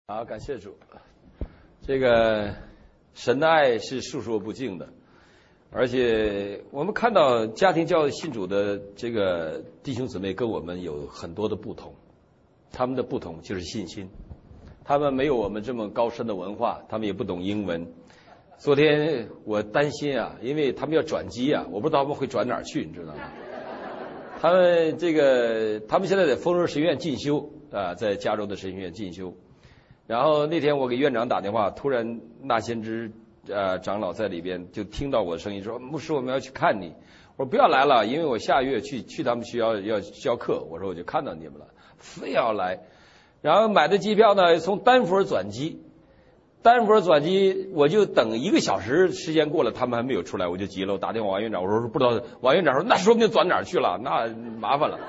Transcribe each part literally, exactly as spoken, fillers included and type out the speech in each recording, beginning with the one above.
好，感谢主。这个神的爱是述说不尽的，而且我们看到家庭教会信主的这个弟兄姊妹跟我们有很多的不同，他们的不同就是信心。他们没有我们这么高深的文化，他们也不懂英文。昨天我担心啊，因为他们要转机啊，我不知道他们会转哪儿去，你知道吗？他们这个，他们现在在丰润神学院进修啊，在加州的神学院进修。然后那天我给院长打电话，突然那先知呃长老在里边就听到我的声音说：“牧师，我们要去看你。”我说：“不要来了，因为我下月去去他们学校要教课。”我说：“我就看到你们了，非要来。”然后买的机票呢，从丹佛转机，丹佛转机我就等一个小时，时间过了，他们还没有出来，我就急了，我打电话王院长，我说不知道。王院长说：“那说不定转哪儿去了，那麻烦了。”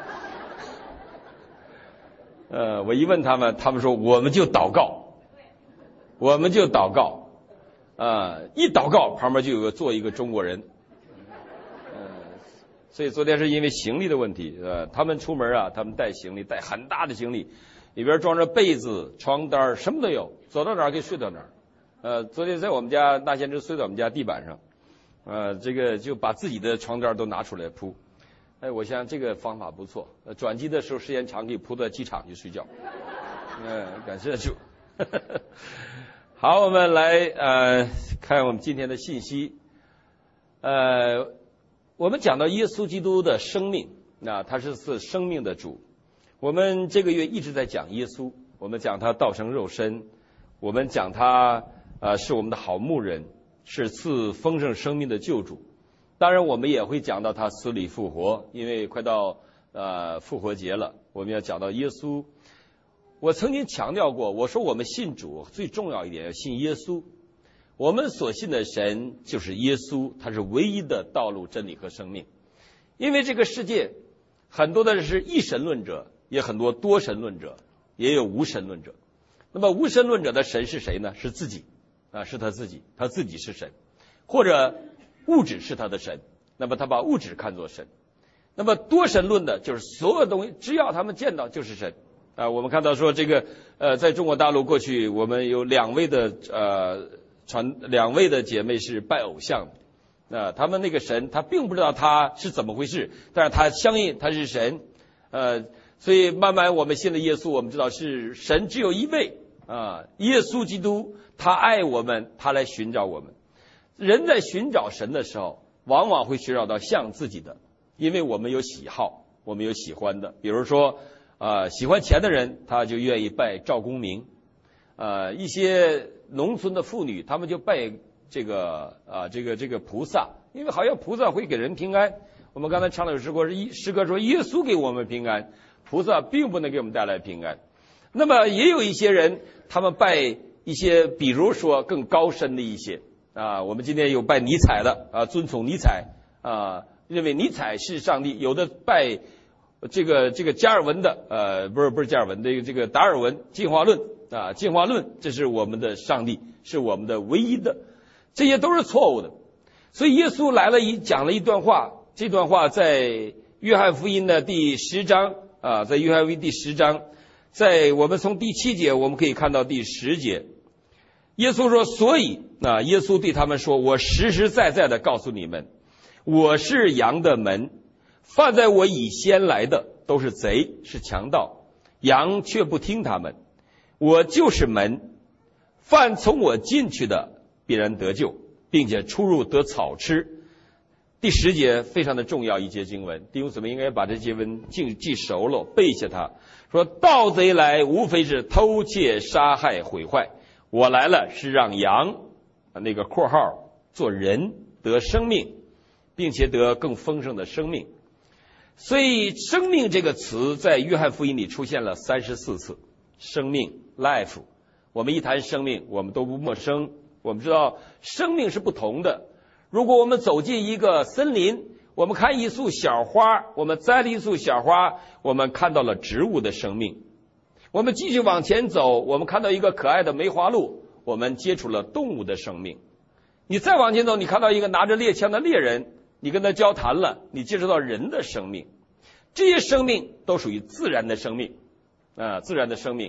呃，我一问他们，他们说我们就祷告，我们就祷告，啊、呃，一祷告旁边就有个坐一个中国人，呃，所以昨天是因为行李的问题，呃，他们出门啊，他们带行李，带很大的行李，里边装着被子、床单，什么都有，走到哪儿可以睡到哪儿。呃，昨天在我们家那先知睡到我们家地板上，呃，这个就把自己的床单都拿出来铺。哎，我想这个方法不错。呃，转机的时候时间长，可以扑到机场去睡觉。嗯、呃，感谢主。好，我们来呃看我们今天的信息。呃，我们讲到耶稣基督的生命，那他是是生命的主。我们这个月一直在讲耶稣，我们讲他道成肉身，我们讲他呃是我们的好牧人，是赐丰盛生命的救主。当然我们也会讲到他死里复活，因为快到呃复活节了，我们要讲到耶稣。我曾经强调过，我说我们信主最重要一点要信耶稣，我们所信的神就是耶稣，他是唯一的道路、真理和生命。因为这个世界很多的是一神论者，也很多多神论者，也有无神论者。那么无神论者的神是谁呢？是自己啊，是他自己，他自己是神，或者物质是他的神，那么他把物质看作神。那么多神论的就是所有东西只要他们见到就是神啊。我们看到说这个呃，在中国大陆过去我们有两位的呃传两位的姐妹是拜偶像的啊，他们那个神他并不知道他是怎么回事，但是他相信他是神呃，所以慢慢我们信了耶稣，我们知道是神只有一位啊，耶稣基督，他爱我们，他来寻找我们。人在寻找神的时候，往往会寻找到像自己的，因为我们有喜好，我们有喜欢的。比如说，呃，喜欢钱的人，他就愿意拜赵公明；呃，一些农村的妇女，他们就拜这个啊、呃，这个这个菩萨，因为好像菩萨会给人平安。我们刚才唱了有诗歌，诗歌说耶稣给我们平安，菩萨并不能给我们带来平安。那么也有一些人，他们拜一些，比如说更高深的一些。啊，我们今天有拜尼采的啊，尊崇尼采啊，认为尼采是上帝；有的拜这个这个加尔文的，呃，不是不是加尔文的这个达尔文进化论啊，进化论这是我们的上帝，是我们的唯一的，这些都是错误的。所以耶稣来了一讲了一段话，这段话在约翰福音的第十章啊，在约翰福音第十章，在我们从第七节我们可以看到第十节。耶稣说，所以啊，耶稣对他们说，我实实在在的告诉你们，我是羊的门，犯在我以先来的都是贼，是强盗，羊却不听他们。我就是门，犯从我进去的必然得救，并且出入得草吃。第十节非常的重要一节经文，弟兄姊妹应该把这节文记记熟了，背下它。说盗贼来无非是偷窃杀害毁坏，我来了是让羊那个括号做人得生命，并且得更丰盛的生命。所以生命这个词在约翰福音里出现了三十四次，生命 life。 我们一谈生命我们都不陌生，我们知道生命是不同的。如果我们走进一个森林，我们看一束小花，我们栽了一束小花，我们看到了植物的生命。我们继续往前走，我们看到一个可爱的梅花鹿，我们接触了动物的生命。你再往前走，你看到一个拿着猎枪的猎人，你跟他交谈了，你接触到人的生命。这些生命都属于自然的生命啊，自然的生命。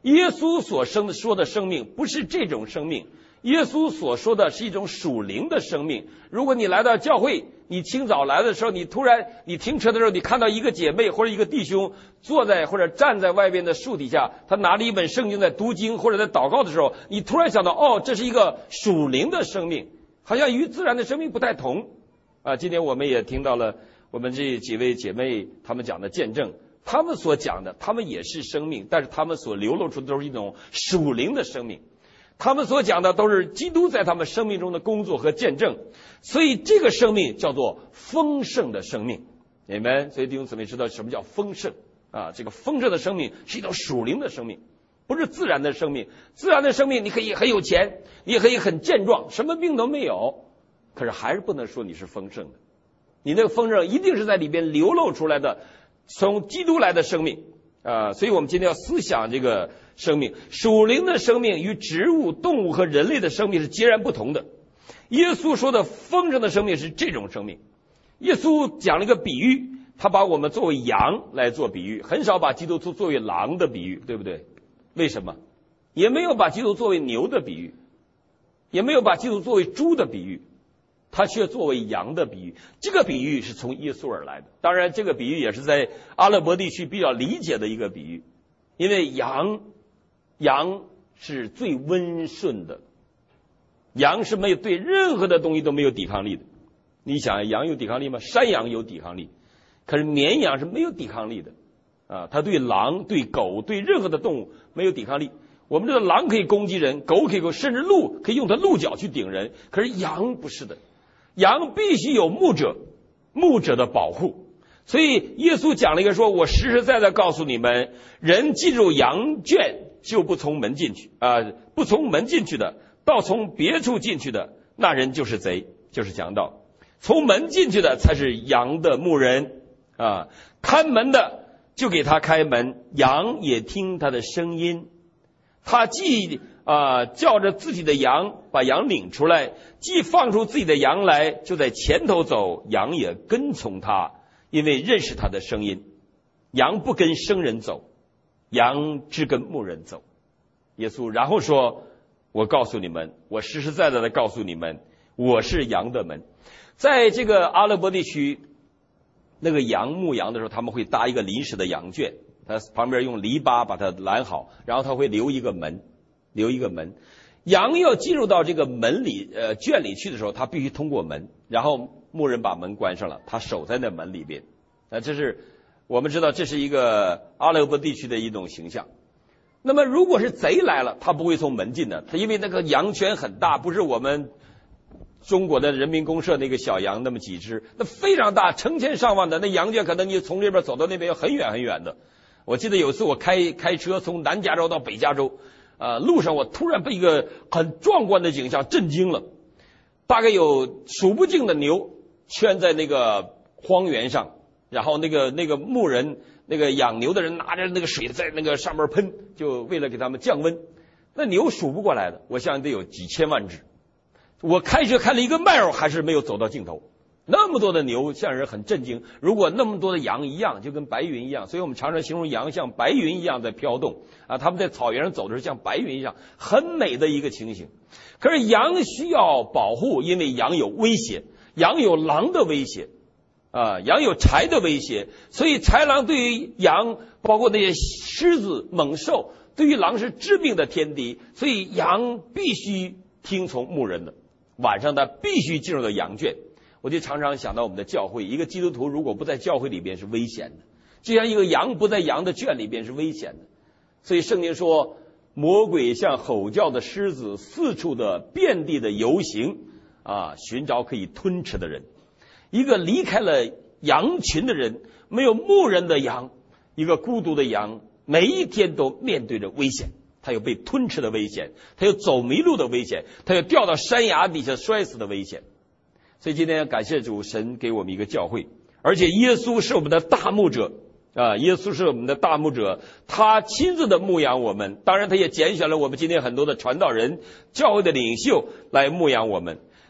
耶稣所生的说的生命不是这种生命，耶稣所说的是一种属灵的生命。如果你来到教会，你清早来的时候，你突然你停车的时候，你看到一个姐妹或者一个弟兄坐在或者站在外边的树底下，他拿着一本圣经在读经或者在祷告的时候，你突然想到，哦，这是一个属灵的生命，好像与自然的生命不太同啊。今天我们也听到了我们这几位姐妹他们讲的见证，他们所讲的，他们也是生命，但是他们所流露出的都是一种属灵的生命。他们所讲的都是基督在他们生命中的工作和见证，所以这个生命叫做丰盛的生命。你们所以弟兄姊妹知道什么叫丰盛啊？这个丰盛的生命是一种属灵的生命，不是自然的生命。自然的生命你可以很有钱，你也可以很健壮，什么病都没有，可是还是不能说你是丰盛的。你那个丰盛一定是在里边流露出来的，从基督来的生命啊。所以我们今天要思想这个生命，属灵的生命与植物、动物和人类的生命是截然不同的。耶稣说的丰盛的生命是这种生命。耶稣讲了一个比喻，他把我们作为羊来做比喻，很少把基督徒作为狼的比喻，对不对？为什么？也没有把基督作为牛的比喻，也没有把基督作为猪的比喻，他却作为羊的比喻。这个比喻是从耶稣而来的，当然这个比喻也是在阿拉伯地区比较理解的一个比喻，因为羊羊是最温顺的，羊是没有对任何的东西都没有抵抗力的。你想羊有抵抗力吗？山羊有抵抗力，可是绵羊是没有抵抗力的啊，它对狼、对狗、对任何的动物没有抵抗力。我们知道狼可以攻击人，狗可以，甚至鹿可以用它鹿角去顶人，可是羊不是的，羊必须有牧者，牧者的保护。所以耶稣讲了一个说，我实实在在告诉你们，人进入羊圈就不从门进去啊、呃，不从门进去的，倒从别处进去的，那人就是贼，就是强盗。从门进去的才是羊的牧人啊，看门的就给他开门，羊也听他的声音。他既啊、呃、叫着自己的羊把羊领出来，既放出自己的羊来，就在前头走，羊也跟从他，因为认识他的声音。羊不跟生人走，羊只跟牧人走。耶稣然后说，我告诉你们，我实实在在的告诉你们，我是羊的门。在这个阿拉伯地区，那个羊牧羊的时候，他们会搭一个临时的羊圈，他旁边用篱笆把它拦好，然后他会留一个门，留一个门。羊要进入到这个门里呃圈里去的时候，他必须通过门，然后牧人把门关上了，他守在那门里边。啊，这是我们知道这是一个阿拉伯地区的一种形象。那么如果是贼来了，他不会从门进的，他因为那个羊圈很大，不是我们中国的人民公社那个小羊那么几只，那非常大，成千上万的，那羊圈可能你从这边走到那边很远很远的。我记得有一次我开开车从南加州到北加州，呃，路上我突然被一个很壮观的景象震惊了，大概有数不尽的牛圈在那个荒原上，然后那个那个牧人那个养牛的人拿着那个水在那个上面喷，就为了给他们降温。那牛数不过来的，我相信得有几千万只。我开车开了一个 mile 还是没有走到尽头，那么多的牛让人很震惊。如果那么多的羊一样，就跟白云一样，所以我们常常形容羊像白云一样在飘动啊，他们在草原上走的时候像白云一样，很美的一个情形。可是羊需要保护，因为羊有威胁，羊有狼的威胁啊，羊有豺的威胁，所以豺狼对于羊，包括那些狮子猛兽，对于狼是致命的天敌，所以羊必须听从牧人的，晚上他必须进入到羊圈。我就常常想到我们的教会，一个基督徒如果不在教会里边是危险的，就像一个羊不在羊的圈里边是危险的。所以圣经说，魔鬼像吼叫的狮子，四处的遍地的游行啊，寻找可以吞吃的人。一个离开了羊群的人，没有牧人的羊，一个孤独的羊，每一天都面对着危险，他有被吞吃的危险，他有走迷路的危险，他有掉到山崖底下摔死的危险。所以今天感谢主，神给我们一个教会，而且耶稣是我们的大牧者啊，耶稣是我们的大牧者，他亲自的牧养我们。当然他也拣选了我们今天很多的传道人、教会的领袖来牧养我们。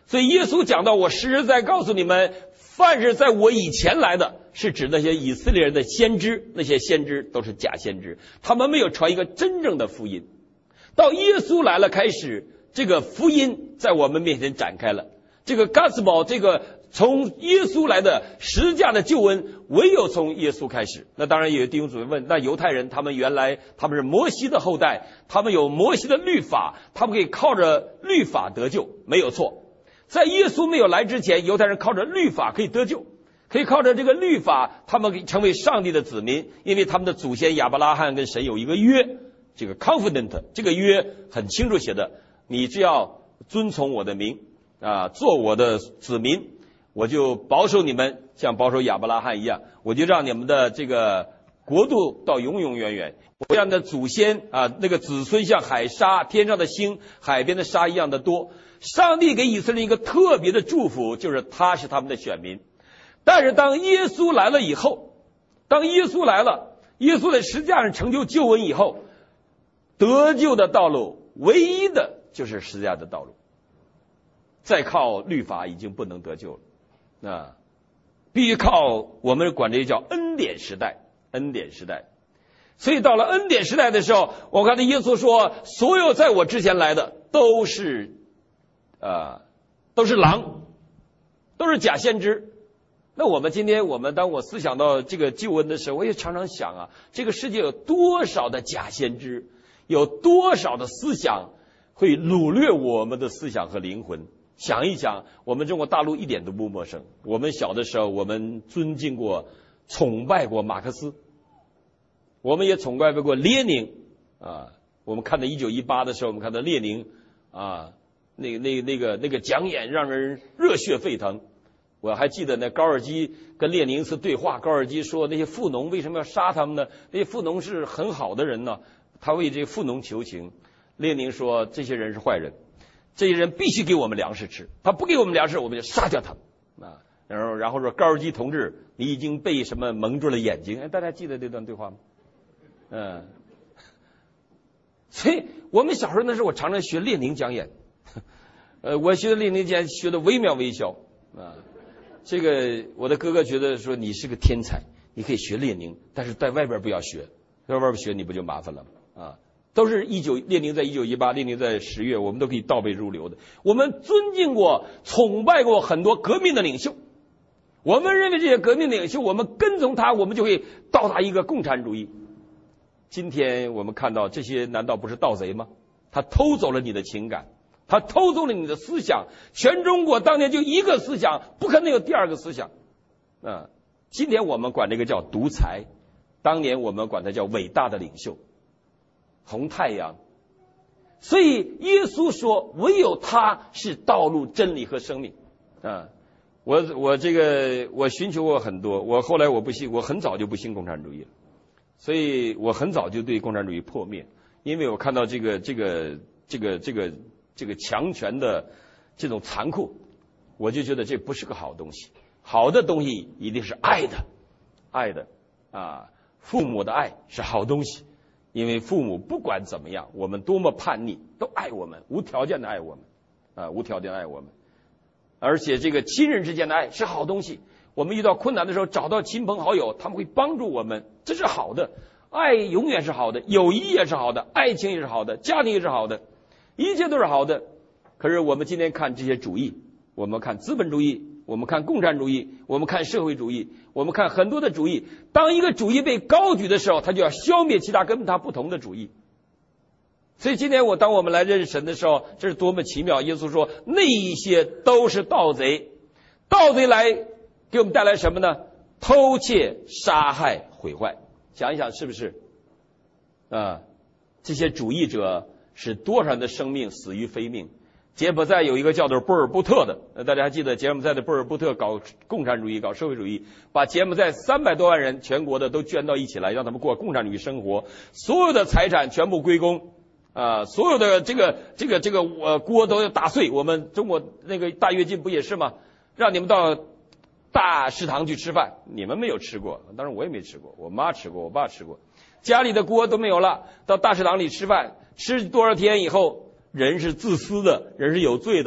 所以耶稣讲到，我实实在告诉你们，凡是在我以前来的，是指那些以色列人的先知，那些先知都是假先知，他们没有传一个真正的福音。到耶稣来了开始，这个福音在我们面前展开了。这个 gospel， 这个从耶稣来的十架的救恩，唯有从耶稣开始。那当然也有弟兄姊妹问，那犹太人他们原来他们是摩西的后代，他们有摩西的律法，他们可以靠着律法得救，没有错。在耶稣没有来之前，犹太人靠着律法可以得救，可以靠着这个律法，他们可以成为上帝的子民，因为他们的祖先亚伯拉罕跟神有一个约，这个 covenant， 这个约很清楚写的，你只要遵从我的名啊，做我的子民，我就保守你们，像保守亚伯拉罕一样，我就让你们的这个国度到永永远远，我让你的祖先啊，那个子孙像海沙，天上的星，海边的沙一样的多。上帝给以色列一个特别的祝福，就是他是他们的选民。但是当耶稣来了以后，当耶稣来了，耶稣在十字架上成就救恩以后，得救的道路唯一的就是十字架的道路，再靠律法已经不能得救了啊，必须靠我们管这叫恩典时代，恩典时代。所以到了恩典时代的时候，我看到耶稣说，所有在我之前来的都是呃，都是狼，都是假先知。那我们今天，我们当我思想到这个救恩的时候，我也常常想啊，这个世界有多少的假先知，有多少的思想会掳掠我们的思想和灵魂。想一想，我们中国大陆一点都不陌生。我们小的时候，我们尊敬过、崇拜过马克思，我们也崇拜过列宁啊。我们看到一九一八的时候，我们看到列宁啊。那个、那个、那个、那个讲演让人热血沸腾。我还记得那高尔基跟列宁一次对话，高尔基说那些富农为什么要杀他们呢？那些富农是很好的人呢，他为这些富农求情。列宁说这些人是坏人，这些人必须给我们粮食吃，他不给我们粮食，我们就杀掉他们啊。然后，然后说高尔基同志，你已经被什么蒙住了眼睛？哎，大家记得这段对话吗？嗯，所以我们小时候那时候，我常常学列宁讲演。呃，我学列宁讲学的惟妙惟肖啊。这个我的哥哥觉得说你是个天才，你可以学列宁，但是在外边不要学，在外边学你不就麻烦了啊？都是一九列宁在一九一八，列宁在十月，我们都可以倒背如流的。我们尊敬过、崇拜过很多革命的领袖，我们认为这些革命领袖，我们跟从他，我们就会到达一个共产主义。今天我们看到这些，难道不是盗贼吗？他偷走了你的情感。他偷走了你的思想，全中国当年就一个思想，不可能有第二个思想。啊，今天我们管这个叫独裁，当年我们管它叫伟大的领袖，红太阳。所以耶稣说，唯有他是道路、真理和生命。啊，我我这个我寻求过很多，我后来我不信，我很早就不信共产主义了，所以我很早就对共产主义破灭，因为我看到这个这个这个这个。这个强权的这种残酷，我就觉得这不是个好东西。好的东西一定是爱的，爱的啊，父母的爱是好东西，因为父母不管怎么样，我们多么叛逆，都爱我们，无条件的爱我们啊，无条件的爱我们。而且这个亲人之间的爱是好东西，我们遇到困难的时候找到亲朋好友，他们会帮助我们，这是好的。爱永远是好的，友谊也是好的，爱情也是好的，家庭也是好的。一切都是好的。可是我们今天看这些主义，我们看资本主义，我们看共产主义，我们看社会主义，我们看很多的主义，当一个主义被高举的时候，他就要消灭其他跟他不同的主义。所以今天我当我们来认识神的时候，这是多么奇妙。耶稣说那一些都是盗贼，盗贼来给我们带来什么呢？偷窃、杀害、毁坏。想一想是不是啊？这些主义者使多少人的生命死于非命。柬埔寨有一个叫做波尔布特的，大家还记得柬埔寨的波尔布特搞共产主义、搞社会主义，把柬埔寨三百多万人全国的都捐到一起来，让他们过共产主义生活，所有的财产全部归公啊、呃，所有的这个这个这个呃锅都要打碎。我们中国那个大跃进不也是吗？让你们到大食堂去吃饭，你们没有吃过，当然我也没吃过，我妈吃过，我爸吃过，家里的锅都没有了，到大食堂里吃饭，吃多少天以后，人是自私的，人是有罪的。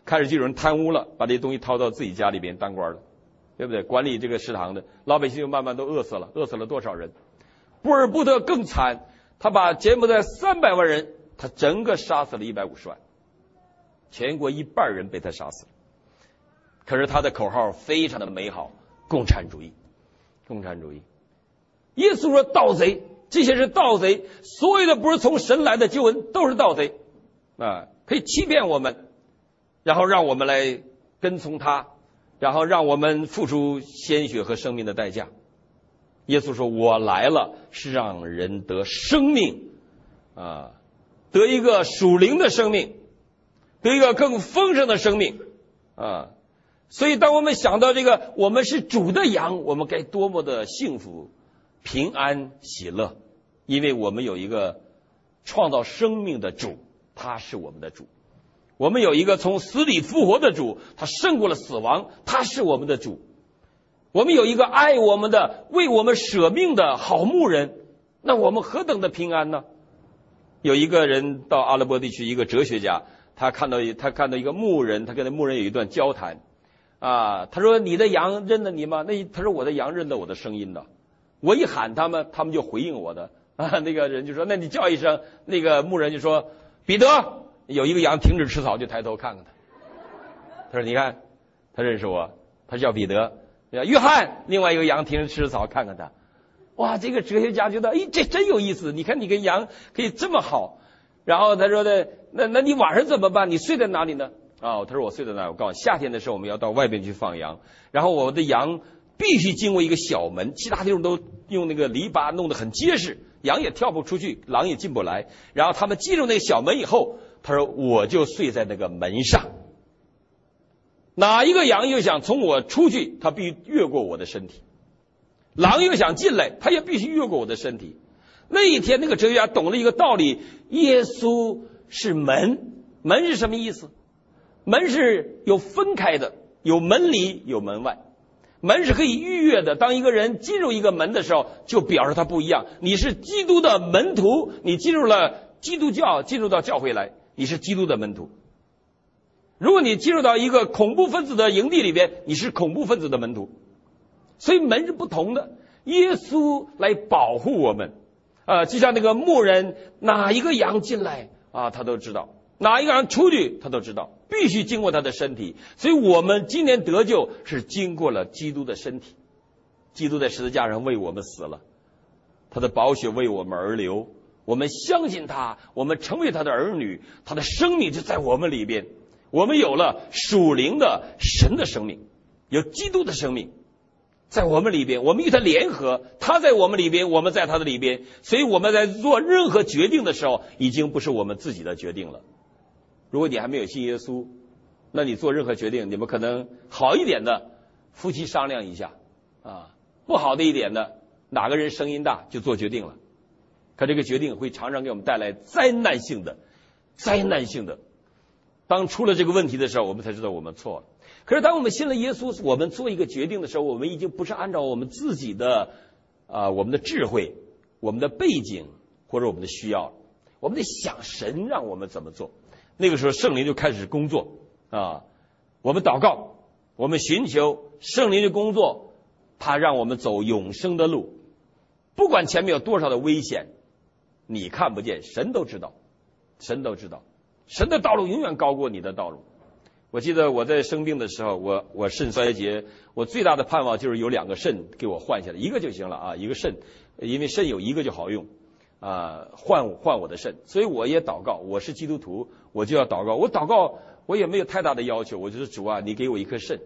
开始就有人贪污了，把这些东西掏到自己家里边当官了，对不对？管理这个食堂的老百姓就慢慢都饿死了，饿死了多少人？布尔布特更惨，他把柬埔寨三百万人，他整个杀死了一百五十万，全国一半人被他杀死了。可是他的口号非常的美好，共产主义，共产主义。耶稣说盗贼，这些是盗贼，所有的不是从神来的救恩都是盗贼啊，可以欺骗我们，然后让我们来跟从他，然后让我们付出鲜血和生命的代价。耶稣说我来了是让人得生命啊，得一个属灵的生命，得一个更丰盛的生命啊。所以当我们想到这个我们是主的羊，我们该多么的幸福平安喜乐，因为我们有一个创造生命的主，他是我们的主。我们有一个从死里复活的主，他胜过了死亡，他是我们的主。我们有一个爱我们的为我们舍命的好牧人，那我们何等的平安呢？有一个人到阿拉伯地区，一个哲学家，他看到他看到一个牧人，他跟那牧人有一段交谈啊，他说你的羊认得你吗？那他说我的羊认得我的声音的，我一喊他们，他们就回应我的啊。那个人就说那你叫一声，那个牧人就说彼得，有一个羊停止吃草，就抬头看看他，他说你看他认识我，他叫彼得。约翰，另外一个羊停止吃草，看看他。哇，这个哲学家觉得哎这真有意思，你看你跟羊可以这么好。然后他说的那那你晚上怎么办？你睡在哪里呢？哦，他说我睡在那儿。我告诉你，夏天的时候我们要到外边去放羊，然后我的羊必须经过一个小门，其他地方都用那个篱笆弄得很结实，羊也跳不出去，狼也进不来。然后他们进入那个小门以后，他说我就睡在那个门上。哪一个羊又想从我出去，他必须越过我的身体；狼又想进来，他也必须越过我的身体。那一天，那个哲学家懂了一个道理：耶稣是门。门是什么意思？门是有分开的，有门里有门外。门是可以逾越的。当一个人进入一个门的时候，就表示他不一样。你是基督的门徒，你进入了基督教，进入到教会来，你是基督的门徒。如果你进入到一个恐怖分子的营地里边，你是恐怖分子的门徒。所以门是不同的。耶稣来保护我们啊，就像那个牧人，哪一个羊进来啊，他都知道；哪一个羊出去，他都知道，必须经过他的身体。所以我们今天得救是经过了基督的身体。基督在十字架上为我们死了，他的宝血为我们而流。我们相信他，我们成为他的儿女，他的生命就在我们里边。我们有了属灵的神的生命，有基督的生命在我们里边，我们与他联合，他在我们里边，我们在他的里边。所以我们在做任何决定的时候，已经不是我们自己的决定了。如果你还没有信耶稣，那你做任何决定，你们可能好一点的夫妻商量一下啊，不好的一点的哪个人声音大就做决定了。可这个决定会常常给我们带来灾难性的灾难性的当出了这个问题的时候，我们才知道我们错了。可是当我们信了耶稣，我们做一个决定的时候，我们已经不是按照我们自己的啊、呃、我们的智慧、我们的背景或者我们的需要，我们得想神让我们怎么做。那个时候圣灵就开始工作啊，我们祷告，我们寻求圣灵的工作，他让我们走永生的路。不管前面有多少的危险，你看不见，神都知道，神都知道。神的道路永远高过你的道路。我记得我在生病的时候，我我肾衰竭，我最大的盼望就是有两个肾给我换下来，一个就行了啊，一个肾，因为肾有一个就好用啊，换换我的肾。所以我也祷告，我是基督徒，我就要祷告。我祷告我也没有太大的要求，我就是主啊，你给我一颗肾，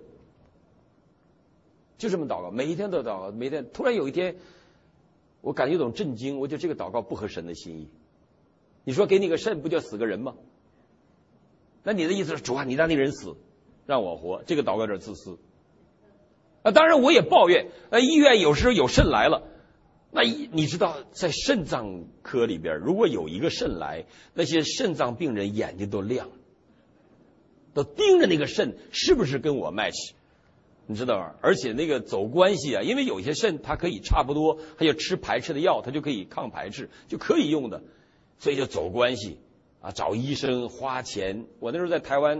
就这么祷告，每一天都祷告，每天。突然有一天，我感觉有种震惊，我觉得这个祷告不合神的心意。你说给你个肾，不就死个人吗？那你的意思是主啊，你让那个人死，让我活，这个祷告有点自私啊。当然我也抱怨，呃，医院有时候有肾来了，那你知道在肾脏科里边，如果有一个肾来，那些肾脏病人眼睛都亮，都盯着那个肾是不是跟我 match， 你知道吗？而且那个走关系啊，因为有些肾它可以差不多，还有吃排斥的药，它就可以抗排斥，就可以用的，所以就走关系啊，找医生花钱。我那时候在台湾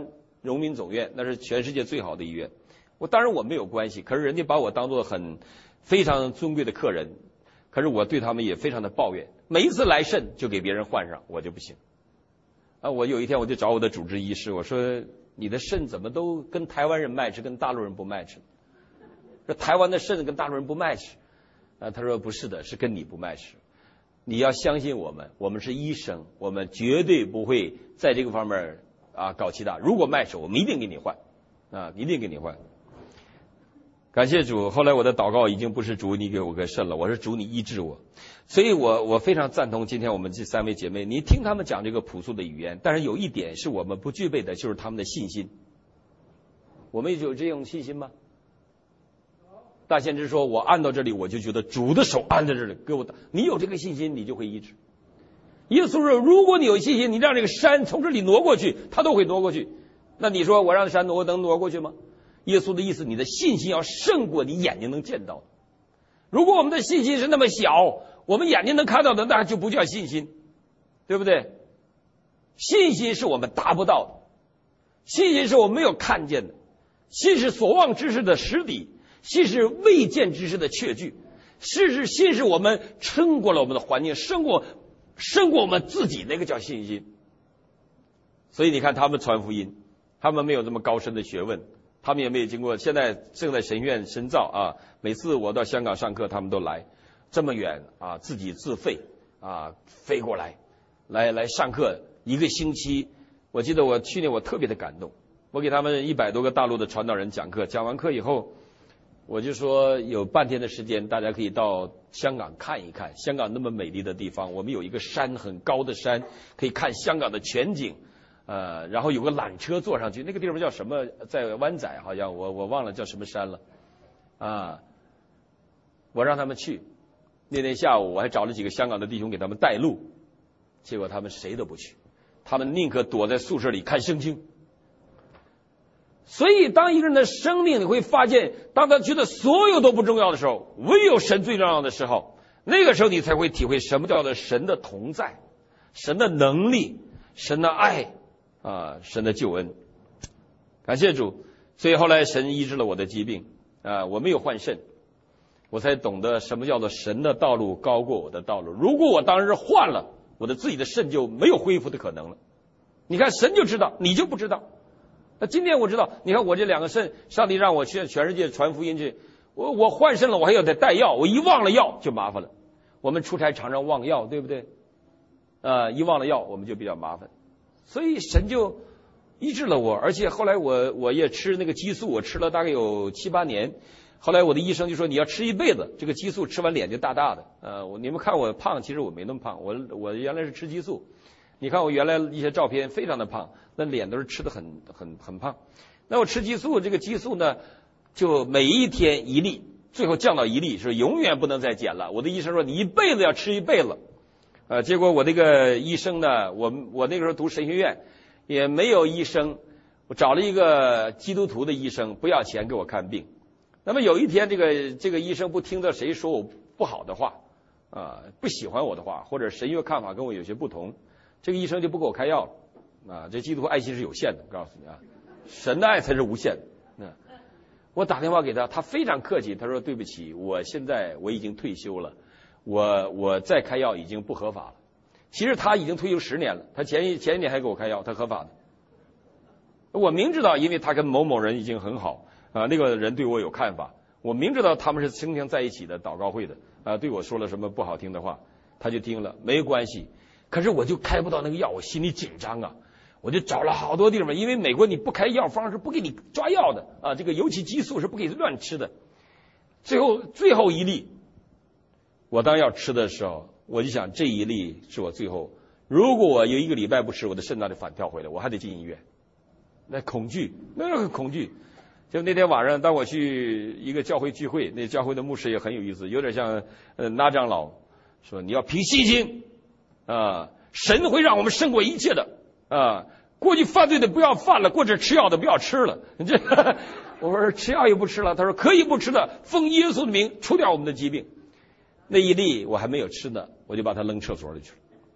荣民总院，那是全世界最好的医院。我当然我没有关系，可是人家把我当作很非常尊贵的客人，可是我对他们也非常的抱怨，每一次来肾就给别人换上，我就不行。啊，我有一天我就找我的主治医师，我说你的肾怎么都跟台湾人卖吃，跟大陆人不卖吃？说台湾的肾跟大陆人不卖吃。啊，他说不是的，是跟你不卖吃。你要相信我们，我们是医生，我们绝对不会在这个方面啊搞其他。如果卖吃，我们一定给你换，啊，一定给你换。感谢主，后来我的祷告已经不是主你给我个肾了，我是主你医治我。所以我我非常赞同今天我们这三位姐妹，你听他们讲这个朴素的语言，但是有一点是我们不具备的，就是他们的信心。我们有这种信心吗？大先知说，我按到这里，我就觉得主的手按在这里，给我打。你有这个信心，你就会医治。耶稣说，如果你有信心，你让这个山从这里挪过去，它都会挪过去。那你说我让山挪，能挪过去吗？耶稣的意思，你的信心要胜过你眼睛能见到的。如果我们的信心是那么小，我们眼睛能看到的，那就不叫信心，对不对？信心是我们达不到的，信心是我们没有看见的，信是所望之事的实底，信是未见之事的确据，信是信是我们撑过了我们的环境，胜过胜过我们自己，那个叫信心。所以你看他们传福音，他们没有这么高深的学问，他们也没有经过，现在正在神院深造啊。每次我到香港上课，他们都来这么远啊，自己自费啊飞过来，来来上课一个星期。我记得我去年我特别的感动，我给他们一百多个大陆的传道人讲课，讲完课以后，我就说有半天的时间，大家可以到香港看一看，香港那么美丽的地方，我们有一个山，很高的山，可以看香港的全景。呃，然后有个缆车坐上去，那个地方叫什么？在湾仔，好像我我忘了叫什么山了。啊，我让他们去。那天下午我还找了几个香港的弟兄给他们带路，结果他们谁都不去，他们宁可躲在宿舍里看圣经。所以，当一个人的生命你会发现，当他觉得所有都不重要的时候，唯有神最重要的时候，那个时候你才会体会什么叫做神的同在，神的能力，神的爱。啊，神的救恩，感谢主。所以后来神医治了我的疾病啊，我没有换肾，我才懂得什么叫做神的道路高过我的道路。如果我当时换了，我的自己的肾就没有恢复的可能了。你看神就知道，你就不知道。那今天我知道，你看我这两个肾，上帝让我去全世界传福音去，我我换肾了，我还要得带药，我一忘了药就麻烦了。我们出差常常忘药，对不对？啊，一忘了药我们就比较麻烦。所以神就医治了我，而且后来我我也吃那个激素，我吃了大概有七八年。后来我的医生就说你要吃一辈子，这个激素吃完脸就大大的。呃，我你们看我胖，其实我没那么胖，我我原来是吃激素。你看我原来一些照片非常的胖，那脸都是吃的很很很胖。那我吃激素，这个激素呢就每一天一粒，最后降到一粒，是永远不能再减了。我的医生说你一辈子要吃一辈子。呃，结果我这个医生呢，我我那个时候读神学院，也没有医生，我找了一个基督徒的医生，不要钱给我看病。那么有一天，这个这个医生不听到谁说我不好的话，啊、呃，不喜欢我的话，或者神学看法跟我有些不同，这个医生就不给我开药了。啊，这基督徒爱心是有限的，告诉你啊，神的爱才是无限的。嗯，我打电话给他，他非常客气，他说对不起，我现在我已经退休了。我我再开药已经不合法了。其实他已经退休十年了，他前一前一年还给我开药，他合法的。我明知道，因为他跟某某人已经很好啊，那个人对我有看法，我明知道他们是经常在一起的祷告会的啊，对我说了什么不好听的话，他就听了，没关系。可是我就开不到那个药，我心里紧张啊，我就找了好多地方，因为美国你不开药方是不给你抓药的啊，这个尤其激素是不给乱吃的。最后最后一粒。我当要吃的时候，我就想这一粒是我最后，如果我有一个礼拜不吃，我的肾脏就反跳回来，我还得进医院。那恐惧，那个恐惧。就那天晚上，当我去一个教会聚会，那教会的牧师也很有意思，有点像呃那长老说，你要凭信心啊，神会让我们胜过一切的啊。过去犯罪的不要犯了，过去吃药的不要吃了。这我说吃药也不吃了，他说可以不吃的，奉耶稣的名除掉我们的疾病。那一粒我还没有吃呢，我就把它扔厕所里去了。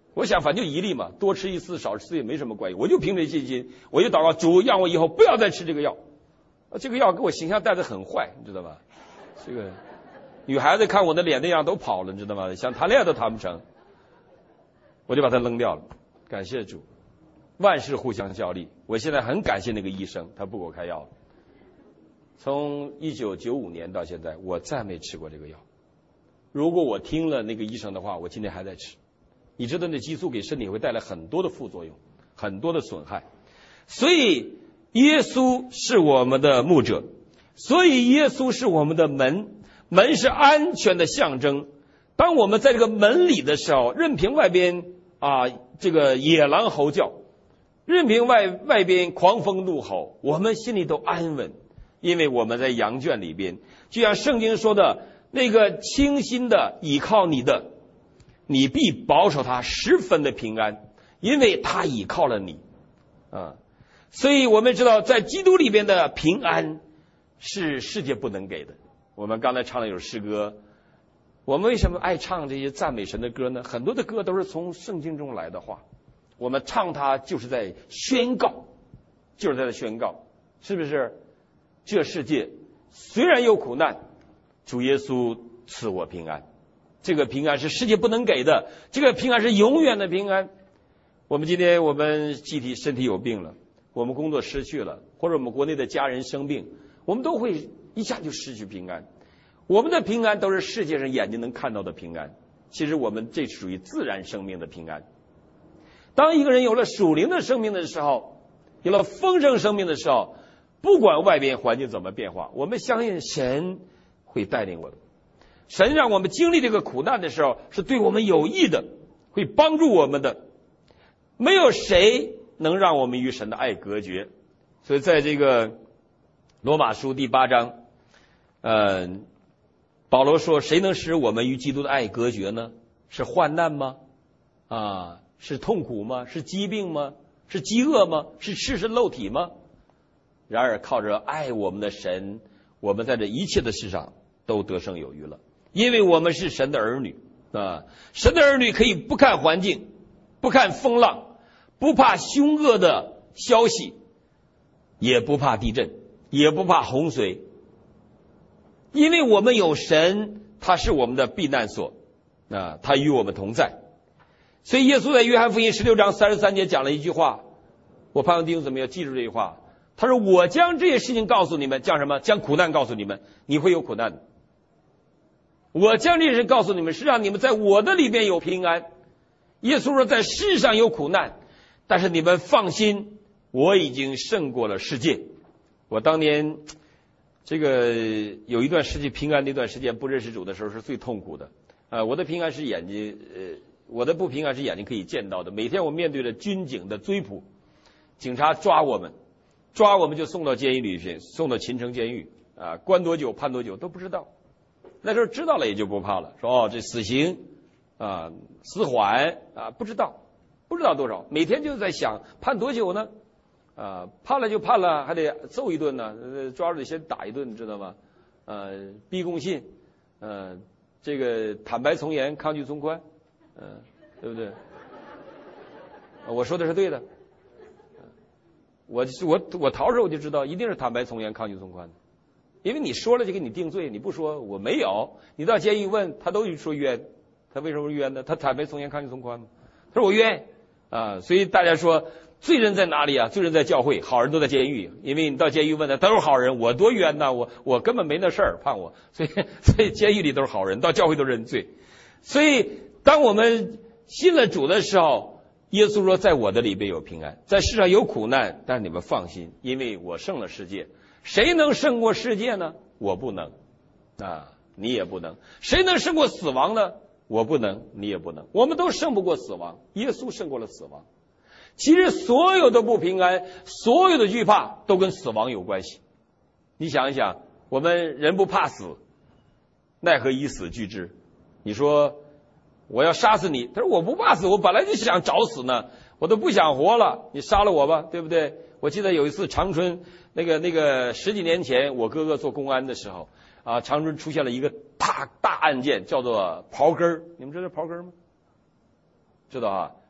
我想反正就一粒嘛，多吃一次少吃一次也没什么关系，我就凭着信心，我就祷告主让我以后不要再吃这个药。这个药给我形象带得很坏，你知道吧？这个女孩子看我的脸那样都跑了，你知道吗？想谈恋爱都谈不成，我就把它扔掉了。感谢主，万事互相效力。我现在很感谢那个医生，他不给我开药了。从一九九五年到现在，我再没吃过这个药。如果我听了那个医生的话，我今天还在吃。你知道那激素给身体会带来很多的副作用，很多的损害。所以耶稣是我们的牧者，所以耶稣是我们的门，门是安全的象征。当我们在这个门里的时候，任凭外边啊这个野狼吼叫，任凭外外边狂风怒吼，我们心里都安稳，因为我们在羊圈里边。就像圣经说的，那个清心的倚靠你的，你必保守他十分的平安，因为他倚靠了你啊。所以我们知道，在基督里边的平安是世界不能给的。我们刚才唱了一首诗歌，我们为什么爱唱这些赞美神的歌呢？很多的歌都是从圣经中来的话，我们唱它就是在宣告，就是在宣告，是不是？这世界虽然有苦难，主耶稣赐我平安。这个平安是世界不能给的，这个平安是永远的平安。我们今天我们集体身体有病了，我们工作失去了，或者我们国内的家人生病，我们都会一下就失去平安。我们的平安都是世界上眼睛能看到的平安，其实我们这属于自然生命的平安。当一个人有了属灵的生命的时候，有了丰盛生命的时候，不管外边环境怎么变化，我们相信神会带领我的。神让我们经历这个苦难的时候，是对我们有益的，会帮助我们的。没有谁能让我们与神的爱隔绝。所以在这个罗马书第八章，呃，保罗说，谁能使我们与基督的爱隔绝呢？是患难吗？啊，是痛苦吗？是疾病吗？是饥饿吗？是赤身露体吗？然而靠着爱我们的神，我们在这一切的事上都得胜有余了，因为我们是神的儿女啊。神的儿女可以不看环境，不看风浪，不怕凶恶的消息，也不怕地震，也不怕洪水，因为我们有神，他是我们的避难所啊，他与我们同在。所以耶稣在约翰福音十六章三十三节讲了一句话，我盼望弟兄姊妹要记住这句话。他说，我将这些事情告诉你们，将什么？将苦难告诉你们，你会有苦难的。我将这些事告诉你们，是让你们在我的里边有平安。耶稣说，在世上有苦难，但是你们放心，我已经胜过了世界。我当年这个有一段时期平安那段时间不认识主的时候是最痛苦的。呃，我的平安是眼睛，呃，我的不平安是眼睛可以见到的。每天我面对着军警的追捕，警察抓我们。抓我们就送到监狱里去，送到秦城监狱啊，关多久判多久都不知道。那时候知道了也就不怕了，说哦这死刑啊死缓啊不知道，不知道多少，每天就在想判多久呢？啊判了就判了，还得揍一顿呢，抓住得先打一顿，知道吗？呃逼供信，呃这个坦白从严，抗拒从宽，嗯、呃、对不对？我说的是对的。我我我逃的时候我就知道，一定是坦白从严，抗拒从宽的，因为你说了就给你定罪，你不说我没有，你到监狱问他都说冤，他为什么冤呢？他坦白从严，抗拒从宽吗？他说我冤啊，所以大家说罪人在哪里啊？罪人在教会，好人都在监狱，因为你到监狱问他都是好人，我多冤呐，我我根本没那事儿，判我，所以所以监狱里都是好人，到教会都认罪。所以当我们信了主的时候，耶稣说，在我的里边有平安，在世上有苦难，但是你们放心，因为我胜了世界。谁能胜过世界呢？我不能啊，你也不能。谁能胜过死亡呢？我不能，你也不能。我们都胜不过死亡，耶稣胜过了死亡。其实所有的不平安，所有的惧怕都跟死亡有关系。你想一想，我们人不怕死，奈何以死惧之？你说我要杀死你，他说我不怕死，我本来就想找死呢，我都不想活了，你杀了我吧，对不对？我记得有一次长春那个那个十几年前，我哥哥做公安的时候啊，长春出现了一个大大案件，叫做刨根儿，你们知道刨根儿吗？知道啊，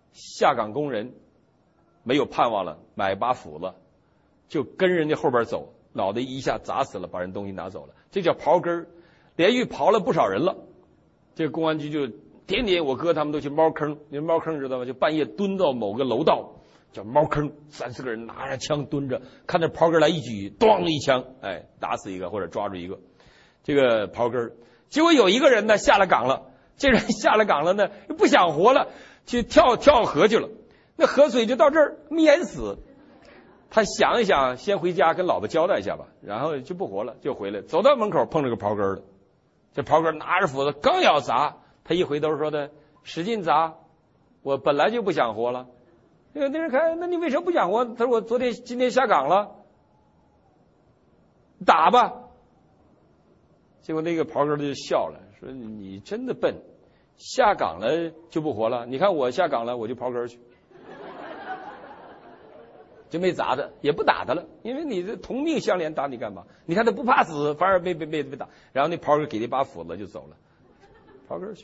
下岗工人没有盼望了，买把斧子就跟人家后边走，脑袋一下砸死了，把人东西拿走了，这叫刨根儿，连续刨了不少人了。这个公安局就天天我哥他们都去猫坑，你们猫坑知道吗？就半夜蹲到某个楼道叫猫坑，三四个人拿着枪蹲着，看着刨根来一举，咣一枪，哎，打死一个或者抓住一个，这个刨根。结果有一个人呢下了岗了，这人下了岗了呢不想活了，去跳跳河去了，那河水就到这儿淹死。他想一想，先回家跟老婆交代一下吧，然后就不活了，就回来，走到门口碰着个刨根了。这刨根拿着斧子刚要砸，他一回头说的使劲砸，我本来就不想活了。那个那人看，那你为什么不想活？他说我昨天今天下岗了，打吧。结果那个刨根就笑了，说你真的笨，下岗了就不活了，你看我下岗了我就刨根去。就没砸他，也不打他了，因为你这同命相连，打你干嘛？你看他不怕死，反而被被被被打。然后那刨根给他一把斧子就走了，刨根去。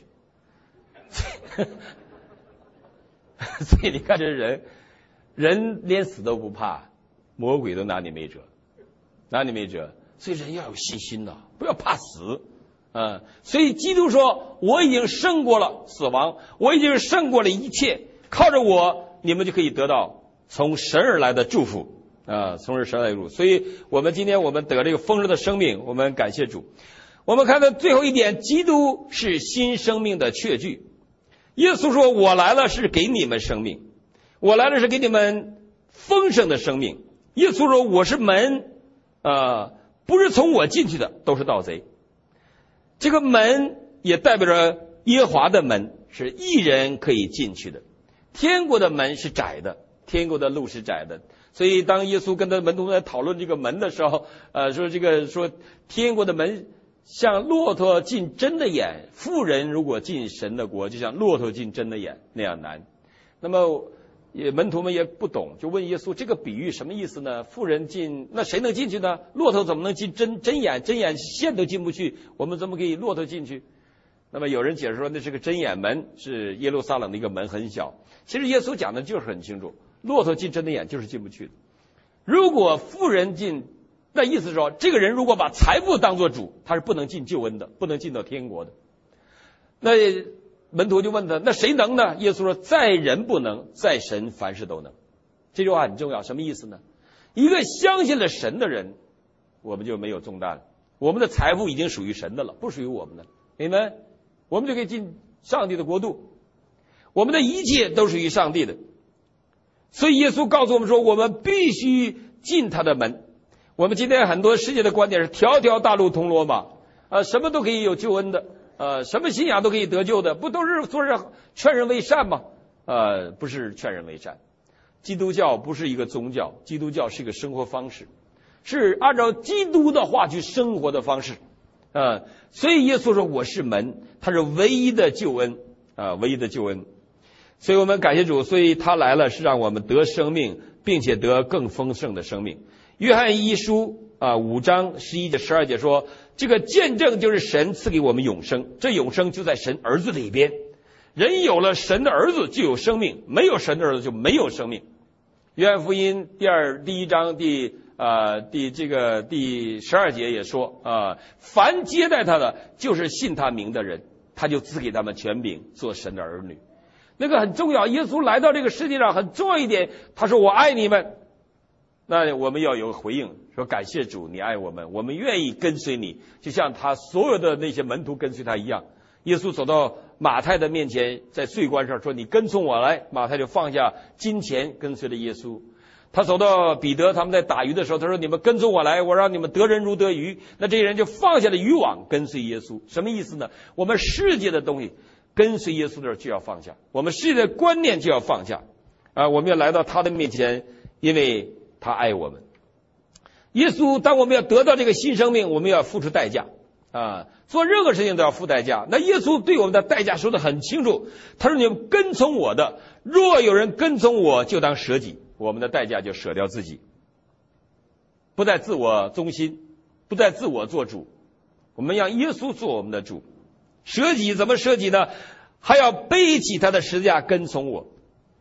所以你看这人，人连死都不怕，魔鬼都拿你没辙，拿你没辙。所以人要有信心的，不要怕死啊！所以基督说，我已经胜过了死亡，我已经胜过了一切，靠着我，你们就可以得到从神而来的祝福啊，从神而来的祝福。所以我们今天我们得这个丰盛的生命，我们感谢主。我们看到最后一点，基督是新生命的确据。耶稣说，我来了是给你们生命，我来了是给你们丰盛的生命。耶稣说，我是门啊，不是从我进去的都是盗贼。这个门也代表着耶和华的门，是义人可以进去的。天国的门是窄的，天国的路是窄的。所以当耶稣跟他门徒在讨论这个门的时候，呃，说这个说天国的门像骆驼进针的眼，妇人如果进神的国，就像骆驼进针的眼那样难。那么也门徒们也不懂，就问耶稣这个比喻什么意思呢？妇人进，那谁能进去呢？骆驼怎么能进针针眼？针眼线都进不去，我们怎么可以骆驼进去？那么有人解释说，那是个针眼门，是耶路撒冷的一个门，很小。其实耶稣讲的就是很清楚，骆驼进针的眼就是进不去的。如果妇人进，那意思是说，这个人如果把财富当作主，他是不能进救恩的，不能进到天国的。那门徒就问他，那谁能呢？耶稣说，在人不能，在神凡事都能。这句话很重要，什么意思呢？一个相信了神的人，我们就没有重担了，我们的财富已经属于神的了，不属于我们的，明白？我们就可以进上帝的国度，我们的一切都属于上帝的。所以耶稣告诉我们说，我们必须进他的门。我们今天很多世界的观点是条条大路通罗马，呃，什么都可以有救恩的，呃，什么信仰都可以得救的，不都是说是劝人为善吗？呃，不是劝人为善。基督教不是一个宗教，基督教是一个生活方式，是按照基督的话去生活的方式。啊，所以耶稣说我是门，他是唯一的救恩啊，唯一的救恩。所以我们感谢主，所以他来了是让我们得生命，并且得更丰盛的生命。约翰一书啊五章十一节十二节说，这个见证就是神赐给我们永生，这永生就在神儿子里边。人有了神的儿子就有生命，没有神的儿子就没有生命。约翰福音第二第一章第啊，第这个第十二节也说啊，凡接待他的，就是信他名的人，他就赐给他们权柄，做神的儿女。那个很重要，耶稣来到这个世界上很重要一点，他说我爱你们。那我们要有回应，说感谢主，你爱我们，我们愿意跟随你，就像他所有的那些门徒跟随他一样。耶稣走到马太的面前，在税关上说，你跟从我来。马太就放下金钱，跟随了耶稣。他走到彼得他们在打鱼的时候，他说你们跟从我来，我让你们得人如得鱼。那这些人就放下了渔网，跟随耶稣。什么意思呢？我们世界的东西跟随耶稣的时候就要放下，我们世界的观念就要放下啊！我们要来到他的面前，因为他爱我们。耶稣当我们要得到这个新生命，我们要付出代价啊！做任何事情都要付代价。那耶稣对我们的代价说得很清楚，他说你们跟从我的，若有人跟从我，就当舍己。我们的代价就舍掉自己，不再自我中心，不再自我做主，我们让耶稣做我们的主。舍己怎么舍己呢？还要背起他的十字架跟从我。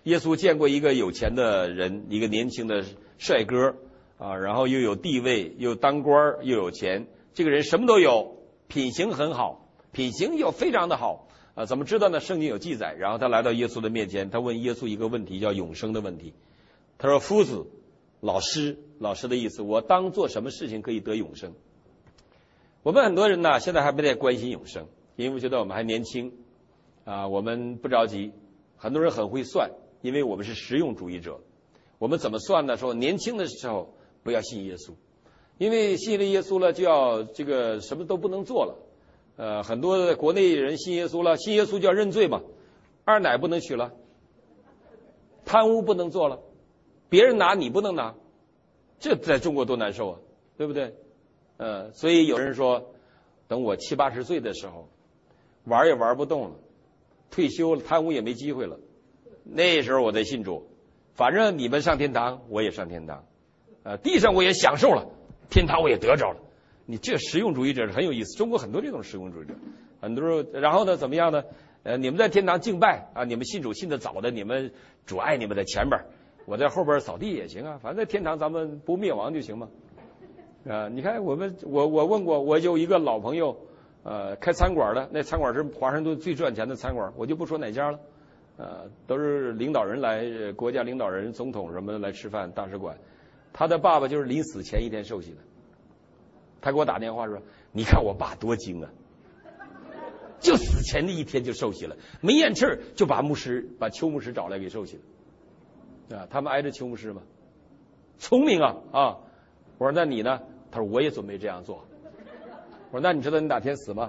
耶稣见过一个有钱的人，一个年轻的帅哥啊，然后又有地位，又当官又有钱，这个人什么都有，品行很好，品行又非常的好啊。怎么知道呢？圣经有记载。然后他来到耶稣的面前，他问耶稣一个问题，叫永生的问题。他说：“夫子，老师，老师的意思，我当做什么事情可以得永生？”我们很多人呢，现在还不太关心永生，因为觉得我们还年轻啊，我们不着急。很多人很会算，因为我们是实用主义者。我们怎么算呢？说年轻的时候不要信耶稣，因为信了耶稣了就要这个什么都不能做了。呃，很多国内人信耶稣了，信耶稣就要认罪嘛，二奶不能娶了，贪污不能做了，别人拿你不能拿，这在中国多难受啊，对不对？呃，所以有人说，等我七八十岁的时候，玩也玩不动了，退休了，贪污也没机会了，那时候我再信主。反正你们上天堂，我也上天堂，呃，地上我也享受了，天堂我也得着了。你这实用主义者是很有意思，中国很多这种实用主义者，很多。然后呢，怎么样呢？呃，你们在天堂敬拜啊，你们信主信的早的，你们主爱你们在前边，我在后边扫地也行啊，反正在天堂咱们不灭亡就行嘛。啊，你看我们，我我问过，我有一个老朋友，呃，开餐馆的，那餐馆是华盛顿最赚钱的餐馆，我就不说哪家了。呃，都是领导人来，国家领导人、总统什么的来吃饭，大使馆。他的爸爸就是临死前一天受洗的。他给我打电话说：“你看我爸多精啊，就死前的一天就受洗了，没咽气儿就把牧师把邱牧师找来给受洗了。啊，他们挨着邱牧师嘛，聪明啊啊！我说那你呢？他说我也准备这样做。我说那你知道你哪天死吗？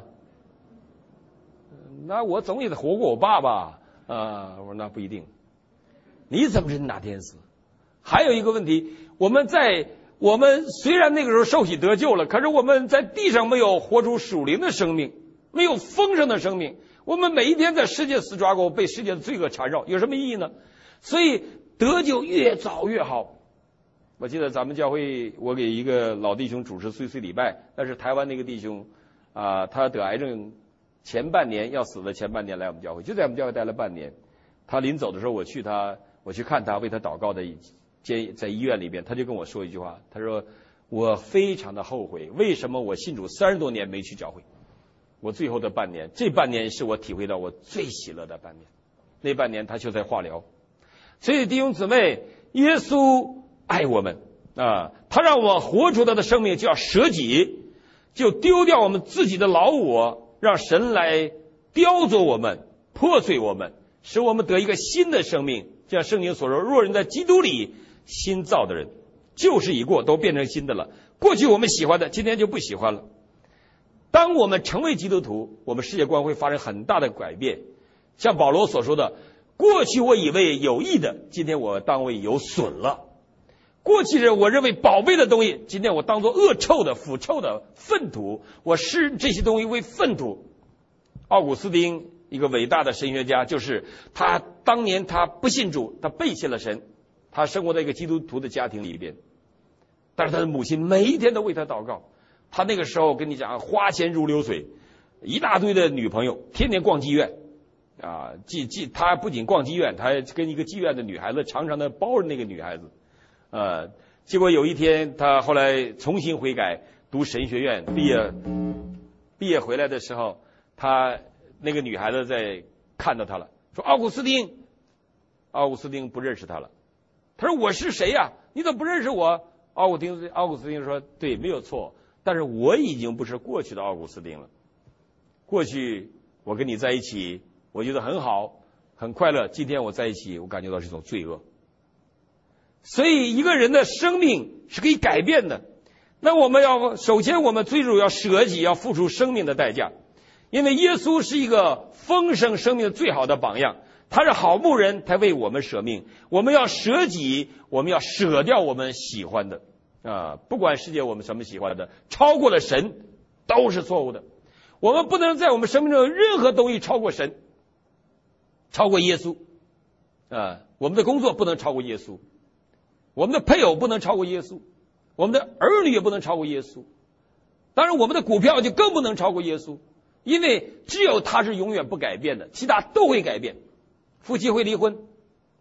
那我总也得活过我爸爸。”啊，我说那不一定，你怎么知道哪天死？还有一个问题，我们在我们虽然那个时候受洗得救了，可是我们在地上没有活出属灵的生命，没有丰盛的生命，我们每一天在世界死抓狗，被世界的罪恶缠绕，有什么意义呢？所以得救越早越好。我记得咱们教会，我给一个老弟兄主持岁岁礼拜，那是台湾那个弟兄啊，他得癌症。前半年要死的前半年来我们教会，就在我们教会待了半年。他临走的时候，我去他，我去看他，为他祷告的监在医院里边，他就跟我说一句话，他说：“我非常的后悔，为什么我信主三十多年没去教会？我最后的半年，这半年是我体会到我最喜乐的半年。那半年他就在化疗。所以弟兄姊妹，耶稣爱我们啊，他让我活出他的生命，就要舍己，就丢掉我们自己的老我。”让神来雕琢我们，破碎我们，使我们得一个新的生命。就像圣经所说，若人在基督里，新造的人，旧事已过，都变成新的了。过去我们喜欢的，今天就不喜欢了。当我们成为基督徒，我们世界观会发生很大的改变。像保罗所说的，过去我以为有益的，今天我当为有损了。过去是我认为宝贝的东西，今天我当作恶臭的、腐臭的粪土，我视这些东西为粪土。奥古斯丁，一个伟大的神学家，就是他当年他不信主，他背弃了神，他生活在一个基督徒的家庭里边，但是他的母亲每一天都为他祷告。他那个时候跟你讲，花钱如流水，一大堆的女朋友，天天逛妓院啊，妓妓他不仅逛妓院，他还跟一个妓院的女孩子常常的包着那个女孩子。呃，结果有一天，他后来重新悔改，读神学院，毕业，毕业回来的时候，他那个女孩子在看到他了，说奥古斯丁，奥古斯丁不认识他了。他说我是谁呀、啊？你怎么不认识我？奥古丁，奥古斯丁说对，没有错，但是我已经不是过去的奥古斯丁了。过去我跟你在一起，我觉得很好，很快乐。今天我在一起，我感觉到是一种罪恶。所以一个人的生命是可以改变的。那我们要首先我们最主要舍己，要付出生命的代价，因为耶稣是一个丰盛生命的最好的榜样，他是好牧人，他为我们舍命。我们要舍己，我们要舍掉我们喜欢的啊，不管世界我们什么喜欢的，超过了神都是错误的。我们不能在我们生命中有任何东西超过神，超过耶稣啊，我们的工作不能超过耶稣，我们的配偶不能超过耶稣，我们的儿女也不能超过耶稣，当然我们的股票就更不能超过耶稣，因为只有他是永远不改变的，其他都会改变。夫妻会离婚，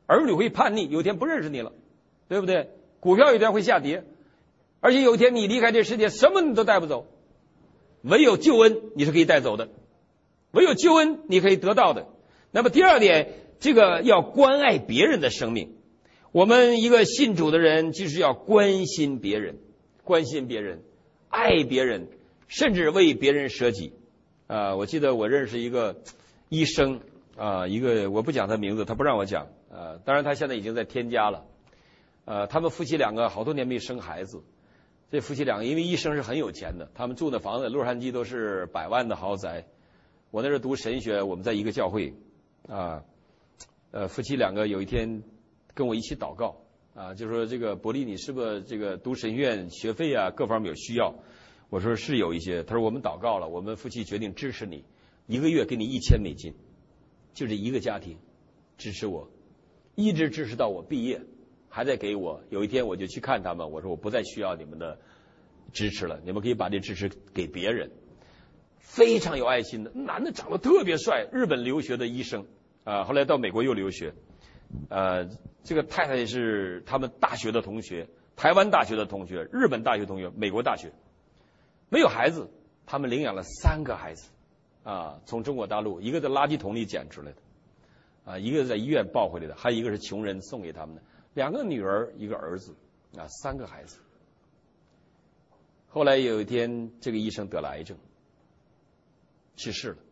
儿女会叛逆，有一天不认识你了，对不对？股票有一天会下跌，而且有一天你离开这世界，什么你都带不走，唯有救恩你是可以带走的，唯有救恩你可以得到的。那么第二点，这个要关爱别人的生命。我们一个信主的人，就是要关心别人，关心别人，爱别人，甚至为别人舍己。啊、呃，我记得我认识一个医生啊、呃，一个我不讲他名字，他不让我讲。呃，当然他现在已经在天家了。呃，他们夫妻两个好多年没生孩子。这夫妻两个因为医生是很有钱的，他们住的房子洛杉矶都是百万的豪宅。我那时候读神学，我们在一个教会啊，呃，夫妻两个有一天跟我一起祷告啊，就说这个伯利，你是不是这个读神学院学费啊各方面有需要？我说是有一些。他说我们祷告了，我们夫妻决定支持你，一个月给你一千美金，就这一个家庭支持我，一直支持到我毕业，还在给我。有一天我就去看他们，我说我不再需要你们的支持了，你们可以把这支持给别人。非常有爱心的男的，长得特别帅，日本留学的医生啊，后来到美国又留学。呃，这个太太是他们大学的同学，台湾大学的同学，日本大学同学，美国大学，没有孩子，他们领养了三个孩子啊，从中国大陆，一个在垃圾桶里捡出来的啊，一个在医院抱回来的，还有一个是穷人送给他们的，两个女儿，一个儿子啊，三个孩子。后来有一天，这个医生得了癌症，去世了，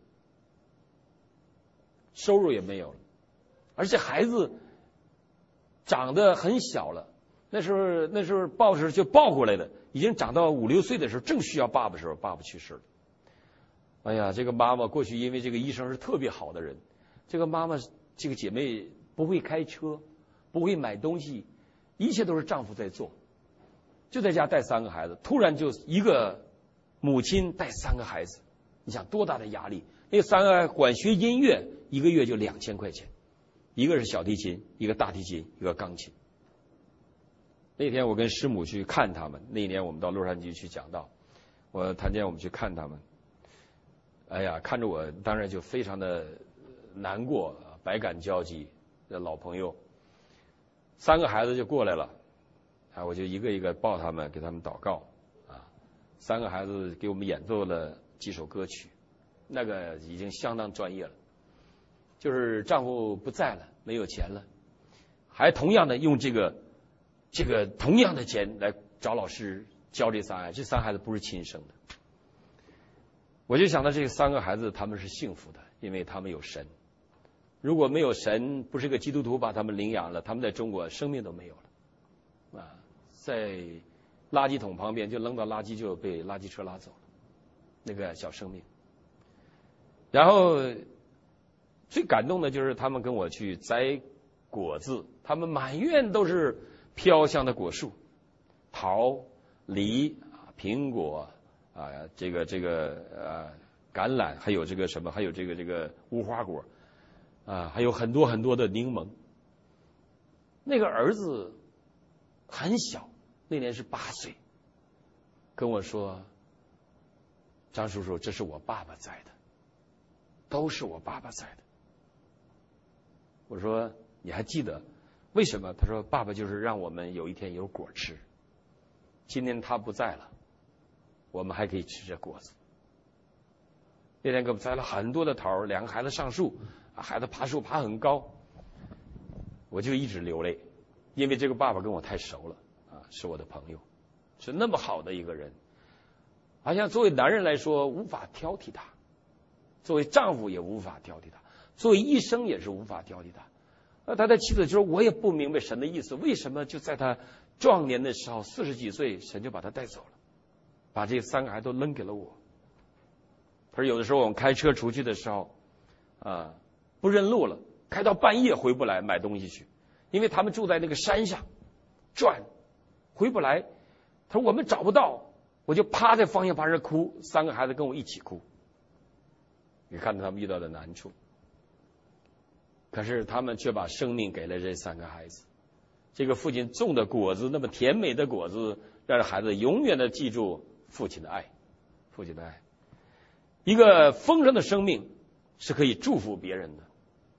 收入也没有了，而且孩子长得很小了。那时候那时候抱时就抱过来的，已经长到五六岁的时候，正需要爸爸的时候，爸爸去世了。哎呀，这个妈妈过去因为这个医生是特别好的人，这个妈妈这个姐妹不会开车，不会买东西，一切都是丈夫在做，就在家带三个孩子。突然就一个母亲带三个孩子，你想多大的压力？那三个管学音乐，一个月就两千块钱，一个是小提琴，一个大提琴，一个钢琴。那天我跟师母去看他们，那一年我们到洛杉矶去讲道，我谈见我们去看他们，哎呀，看着我当然就非常的难过，百感交集的老朋友。三个孩子就过来了啊，我就一个一个抱他们，给他们祷告啊。三个孩子给我们演奏了几首歌曲，那个已经相当专业了。就是丈夫不在了，没有钱了，还同样的用这个这个同样的钱来找老师教这三孩子。这三孩子不是亲生的。我就想到这三个孩子他们是幸福的，因为他们有神。如果没有神，不是个基督徒把他们领养了，他们在中国生命都没有了啊，在垃圾桶旁边就扔到垃圾就被垃圾车拉走了，那个小生命。然后最感动的就是他们跟我去摘果子，他们满院都是飘香的果树，桃、梨、苹果啊，这个这个呃橄榄，还有这个什么，还有这个这个无花果啊，还有很多很多的柠檬。那个儿子很小，那年是八岁，跟我说：“张叔叔，这是我爸爸摘的，都是我爸爸摘的。”我说：“你还记得为什么？”他说：“爸爸就是让我们有一天有果吃，今天他不在了，我们还可以吃这果子。”那天给我们摘了很多的桃，两个孩子上树，孩子爬树爬很高，我就一直流泪，因为这个爸爸跟我太熟了啊，是我的朋友，是那么好的一个人。好像作为男人来说无法挑剔他，作为丈夫也无法挑剔他，作为医生也是无法挑剔他。那他的妻子就说：“我也不明白神的意思，为什么就在他壮年的时候，四十几岁，神就把他带走了，把这三个孩子都扔给了我。”他说：“有的时候我们开车出去的时候，啊，不认路了，开到半夜回不来买东西去，因为他们住在那个山上，转回不来。他说我们找不到，我就趴在方向盘上哭，三个孩子跟我一起哭。你看到他们遇到的难处，可是他们却把生命给了这三个孩子。这个父亲种的果子，那么甜美的果子，让孩子永远的记住父亲的爱，父亲的爱。一个丰盛的生命是可以祝福别人的，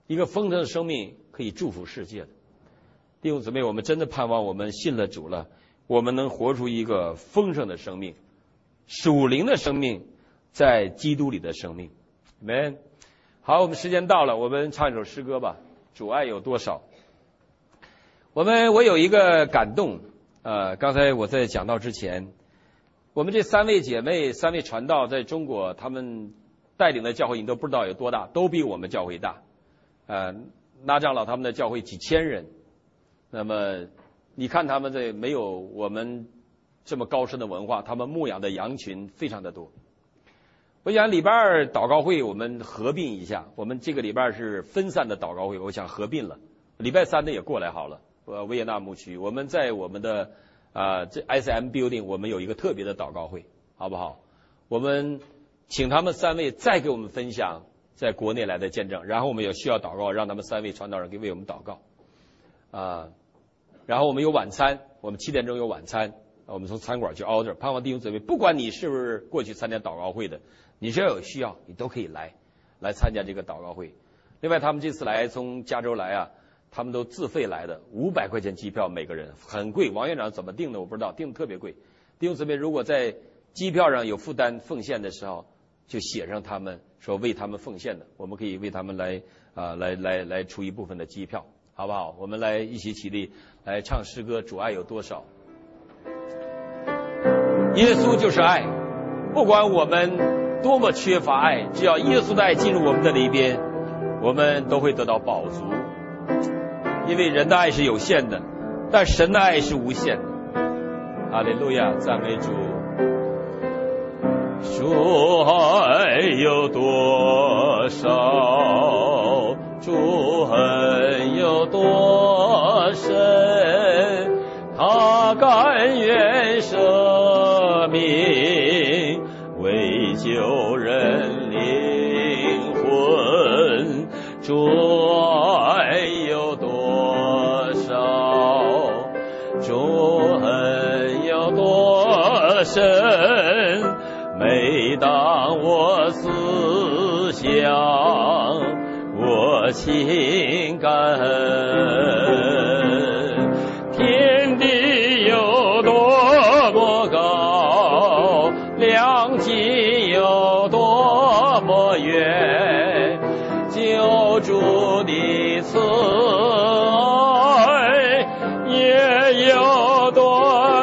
一个丰盛的生命可以祝福世界的。弟兄姊妹，我们真的盼望我们信了主了，我们能活出一个丰盛的生命，属灵的生命，在基督里的生命。Amen。好，我们时间到了，我们唱一首诗歌吧。主爱有多少？我们我有一个感动，呃，刚才我在讲道之前，我们这三位姐妹、三位传道在中国，他们带领的教会你都不知道有多大，都比我们教会大。呃，那长老他们的教会几千人，那么你看他们这没有我们这么高深的文化，他们牧养的羊群非常的多。我想礼拜二祷告会我们合并一下，我们这个礼拜是分散的祷告会，我想合并了。礼拜三的也过来好了，呃，维也纳牧区，我们在我们的啊、呃、这 S M Building 我们有一个特别的祷告会，好不好？我们请他们三位再给我们分享在国内来的见证，然后我们有需要祷告，让他们三位传道人给为我们祷告啊、呃。然后我们有晚餐，我们七点钟有晚餐，我们从餐馆去 order。盼望弟兄姊妹，不管你是不是过去参加祷告会的，你只要有需要，你都可以来来参加这个祷告会。另外，他们这次来从加州来啊，他们都自费来的，五百块钱机票每个人，很贵。王院长怎么定的我不知道，定的特别贵。弟兄姊妹，如果在机票上有负担奉献的时候，就写上他们说为他们奉献的，我们可以为他们来啊、呃、来来来出一部分的机票，好不好？我们来一起起立来唱诗歌，主爱有多少？耶稣就是爱，不管我们多么缺乏爱，只要耶稣的爱进入我们的里边，我们都会得到饱足。因为人的爱是有限的，但神的爱是无限的。哈利路亚，赞美主。主爱有多少？主恩有多深？他甘愿舍命，为救人灵魂。主爱有多少？主恩有多深？每当我思想，我心感恩。天地有多么高，量极有多么远，救主的慈爱也有多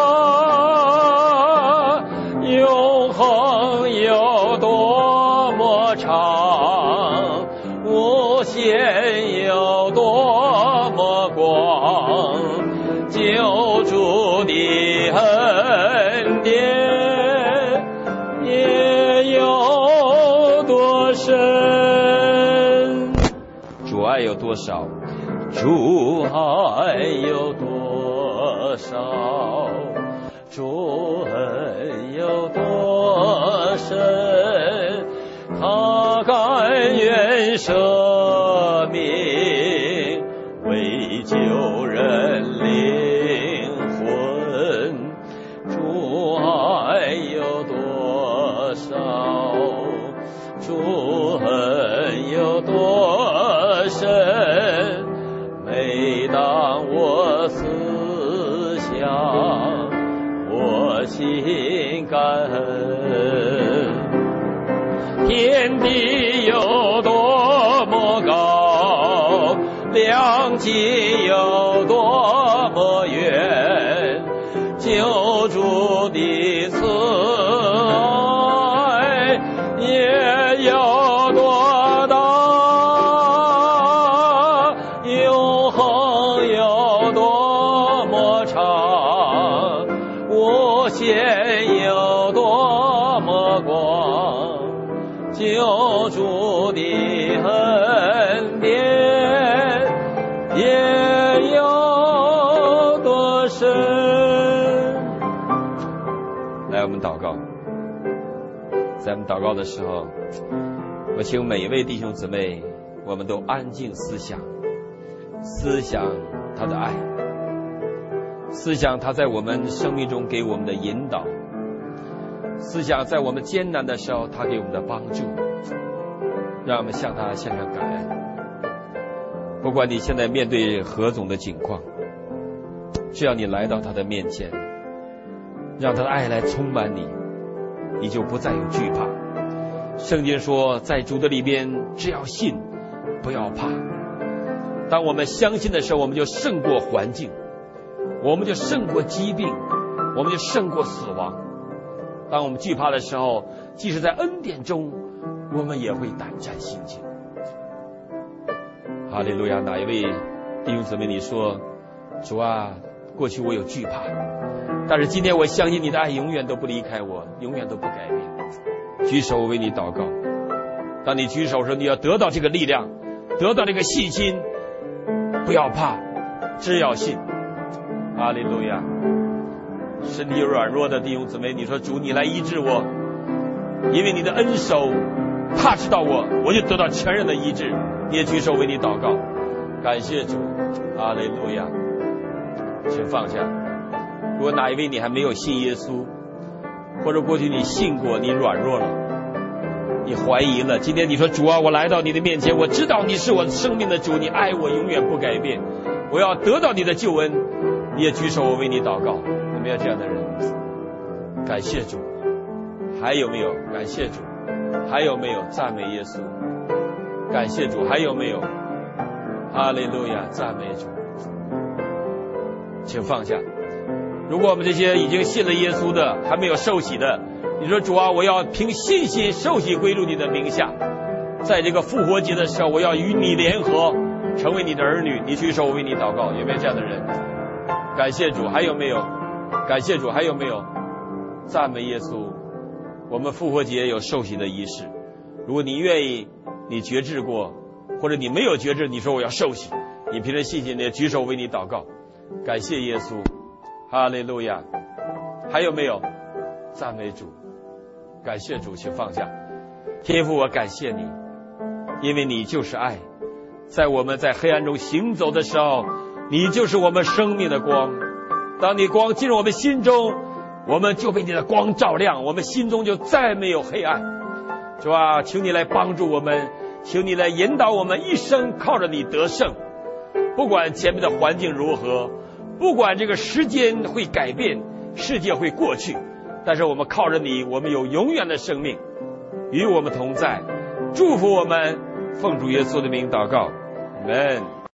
大，永恒有多么长，无限有多么广，救主的恩典也有多深。主爱有多少？主爱有多少？主恩有多深？他甘愿舍命，为救人灵魂。主爱有多少？主恩有多深？每当我思想，我心感恩。天地有多么高，量极有多么远，救主的慈爱也有多大，永恒有多么长，无限有多么广，救主的恩典也有多深。来，我们祷告。在我们祷告的时候，我请每一位弟兄姊妹，我们都安静思想，思想他的爱，思想他在我们生命中给我们的引导，思想在我们艰难的时候他给我们的帮助，让我们向他献上感恩。 不管你现在面对何种的境况，只要你来到他的面前，让他的爱来充满你，你就不再有惧怕。圣经说，在主的里边，只要信，不要怕。当我们相信的时候，我们就胜过环境，我们就胜过疾病，我们就胜过死亡。当我们惧怕的时候，即使在恩典中，我们也会胆战心惊。哈利路亚！哪一位弟兄姊妹，你说，主啊，过去我有惧怕，但是今天我相信你的爱永远都不离开我，永远都不改变。举手为你祷告。当你举手的时候，你要得到这个力量，得到这个信心，不要怕，只要信。哈利路亚！身体软弱的弟兄姊妹，你说主，你来医治我，因为你的恩手踏知到我，我就得到全人的医治。你也举手为你祷告，感谢主。哈利路亚！请放下。如果哪一位你还没有信耶稣，或者过去你信过，你软弱了，你怀疑了，今天你说主啊，我来到你的面前，我知道你是我生命的主，你爱我永远不改变，我要得到你的救恩。你也举手，我为你祷告。有没有这样的人？感谢主。还有没有？感谢主。还有没有？赞美耶稣。感谢主。还有没有？哈利路亚！赞美主。请放下。如果我们这些已经信了耶稣的，还没有受洗的，你说主啊，我要凭信心受洗归入你的名下，在这个复活节的时候，我要与你联合，成为你的儿女。你举手，我为你祷告。有没有这样的人？感谢主。还有没有？感谢主。还有没有？赞美耶稣。我们复活节有受洗的仪式，如果你愿意，你决志过，或者你没有决志，你说我要受洗，你凭着信心的举手为你祷告。感谢耶稣。哈利路亚！还有没有？赞美主。感谢主。请放下。天父，我感谢你，因为你就是爱，在我们在黑暗中行走的时候，你就是我们生命的光。当你光进入我们心中，我们就被你的光照亮，我们心中就再没有黑暗。主啊，请你来帮助我们，请你来引导我们一生靠着你得胜。不管前面的环境如何，不管这个时间会改变，世界会过去，但是我们靠着你，我们有永远的生命，与我们同在。祝福我们，奉主耶稣的名祷告，阿们。